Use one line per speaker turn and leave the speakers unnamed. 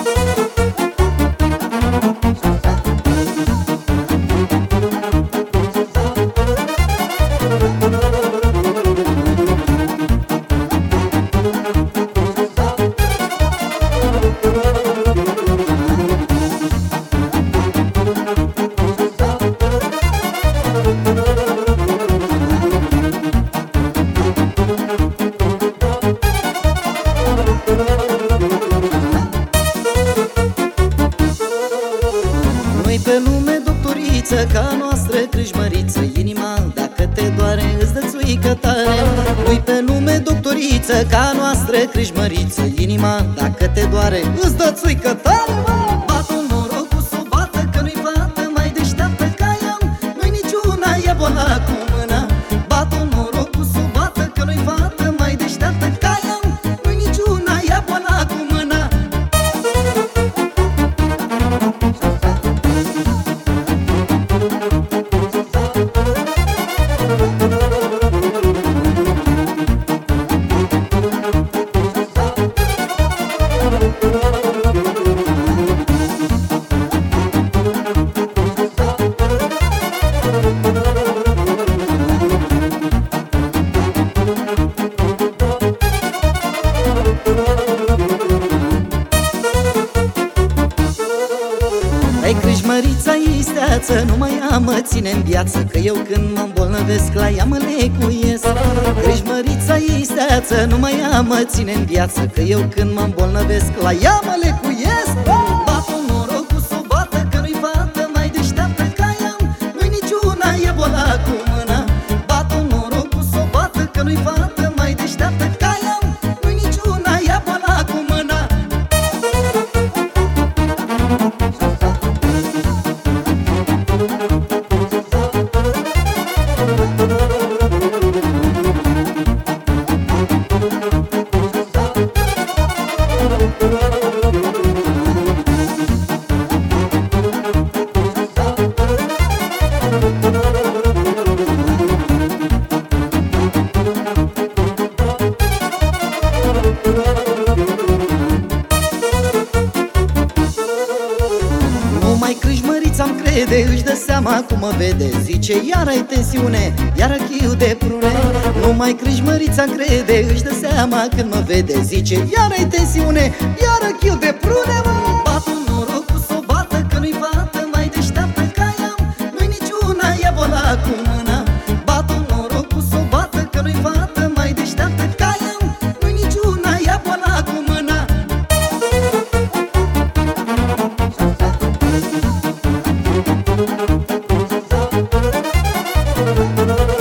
Nu-i pe lume doctoriță ca noastră crâșmăriță, inima dacă te doare îți dă țuică tare. Nu-i pe lume doctoriță ca noastră crâșmăriță, inima dacă te doare îți dă țuică tare. Bată norocul s-o bată că nu-i fată mai deșteaptă ca ea, nu-i niciuna e bona cu mâna. Bată norocul s-o bată că nu-i fată mai deșteaptă ca ea, nu-i niciuna e bona cu mâna. Ai crâșmărița isteață, nu mai ea mă ține în viață, că eu când mă îmbolnăvesc la ea mă lecuiesc. Crâșmărița isteață, nu mai ea mă ține în viață, că eu când mă îmbolnăvesc la ea mă lecuiesc. Bată norocul s-o bată că nu-i fată mai deșteaptă ca ea, nu-i niciuna e bona cu mâna. Bată norocul s-o bată că nu-i fată mai deșteaptă ca ea, nu-i niciuna e bona cu mâna. Numai crâșmărița-mi crede, își dă seama cum mă vede, zice iară-i tensiune, iară chiu de prune. Numai crâșmărița-mi crede, își dă seama când mă vede, zice iară-i tensiune, iară chiu de prune. Bată norocul s-o bată că nu-i fată mai deșteaptă ca ea, nu-i niciuna e bona cu mâna. Bată norocul s-o bată că nu-i fată mai deșteaptă ca ea, nu-i niciuna e bona cu mâna. Thank you.